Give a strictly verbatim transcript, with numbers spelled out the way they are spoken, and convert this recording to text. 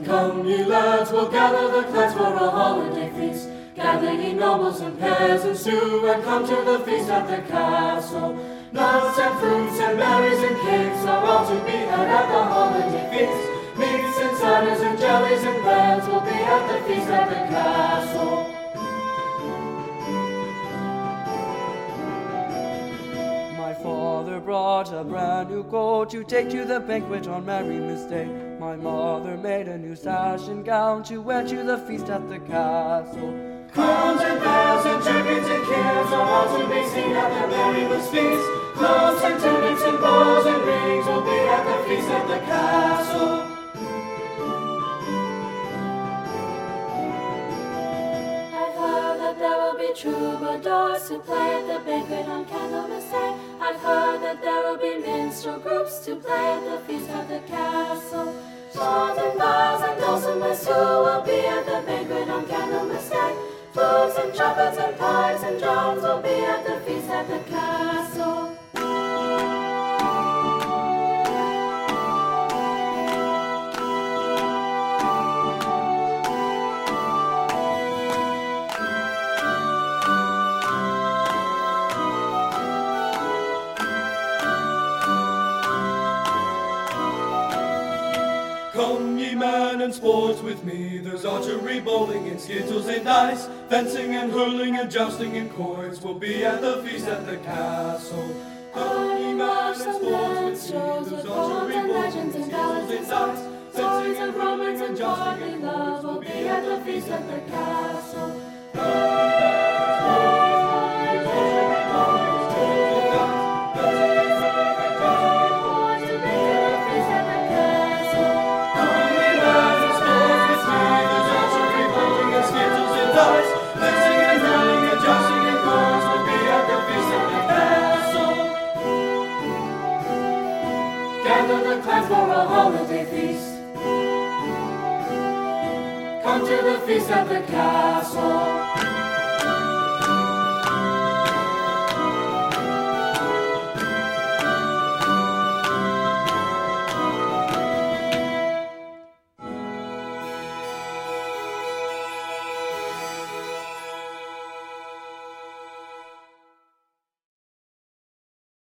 Come, ye lads, we'll gather the clans for a holiday feast. Gather ye nobles and peasants too, and come to the feast at the castle. Nuts and fruits and berries and cakes are all to be had at the holiday feast. Meats and ciders and jellies and breads will be at the feast at the castle. My father brought a brand new coat to take to the banquet on Merrymas Day. My mother made a new sash and gown to wear to the feast at the castle. Crowns and bells and jerkins and cares are all to be seen at the Merrymas feast. Clothes and tunics and bows and rings will be at the feast at the castle. I've heard that there will be troubadours to play at the banquet on Candlemas Day. I've heard that there will be minstrel groups to play at the feast at the castle. Swords and bows and dulcimers too will be at the banquet on Candlemas Day. Flutes and trumpets and pipes and drums will be at the feast at the castle. Come ye man and sports with me, there's archery, bowling and skittles and dice, fencing and hurling and jousting and quoits will be at the feast at the castle. Come ye man and sports with me, there's archery, bowling and skittles and dice, fencing and hurling and jousting and quoits will be at the feast at the castle. Gather the clans for a holiday feast. Come to the feast at the castle.